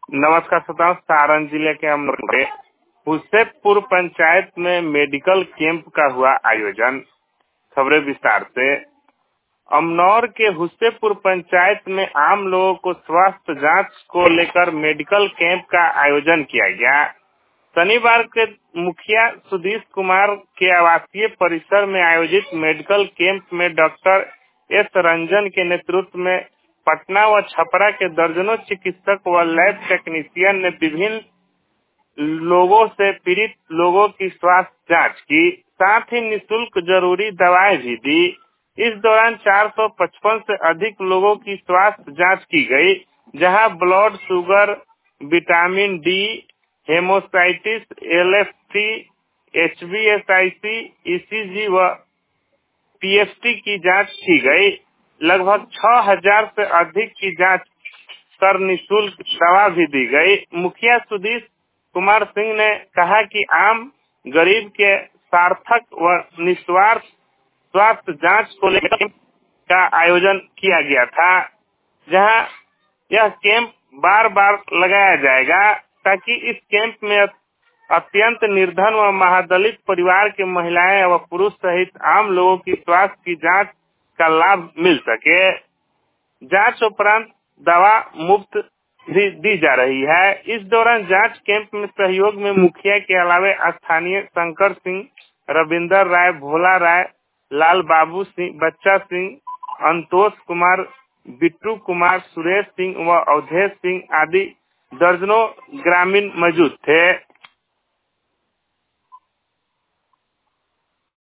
नमस्कार श्रोताओं, सारण जिले के हम हुसैनपुर पंचायत में मेडिकल कैंप का हुआ आयोजन। खबरें विस्तार से। अमनौर के हुसैनपुर पंचायत में आम लोगों को स्वास्थ्य जांच को लेकर मेडिकल कैंप का आयोजन किया गया। शनिवार के मुखिया सुधीश कुमार के आवासीय परिसर में आयोजित मेडिकल कैंप में डॉक्टर एस रंजन के नेतृत्व में पटना व छपरा के दर्जनों चिकित्सक व लैब टेक्नीशियन ने विभिन्न लोगों से पीड़ित लोगों की स्वास्थ्य जांच की, साथ ही निःशुल्क जरूरी दवाएं भी दी। इस दौरान 455 से अधिक लोगों की स्वास्थ्य जांच की गई, जहां ब्लड शुगर, विटामिन डी, हेमोसाइटिस, LFT, HbA1c, ECG व PFT की जांच की गई। लगभग 6000 से अधिक की जांच कर निःशुल्क दवा भी दी गई। मुखिया सुधीश कुमार सिंह ने कहा कि आम गरीब के सार्थक व निस्वार्थ स्वास्थ्य जांच को लेकर का आयोजन किया गया था, जहां यह कैंप बार बार लगाया जाएगा ताकि इस कैंप में अत्यंत निर्धन व महादलित परिवार के महिलाएं व पुरुष सहित आम लोगों की स्वास्थ्य की जांच का लाभ मिल सके। जांच उपरांत दवा मुफ्त भी दी जा रही है। इस दौरान जांच कैंप में सहयोग में मुखिया के अलावे स्थानीय शंकर सिंह, रविंदर राय, भोला राय, लाल बाबू सिंह, बच्चा सिंह, अंतोष कुमार, बिट्टू कुमार, सुरेश सिंह व अवधेश सिंह आदि दर्जनों ग्रामीण मौजूद थे।